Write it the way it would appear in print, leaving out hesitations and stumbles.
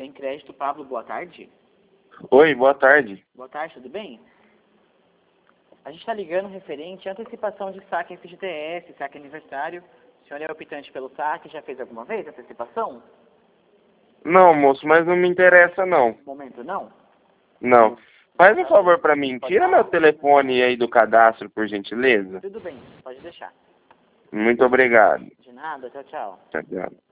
Tem Crédito Pablo, boa tarde. Oi, boa tarde. Boa tarde, tudo bem? A gente está ligando referente à antecipação de saque FGTS, saque aniversário. O senhor é optante pelo saque, já fez alguma vez antecipação? Não, moço, mas não me interessa não. No momento não? Não. Faz um favor pra mim, tira meu telefone aí do cadastro, por gentileza. Tudo bem, pode deixar. Muito obrigado. De nada, tchau, tchau. Tchau, tchau.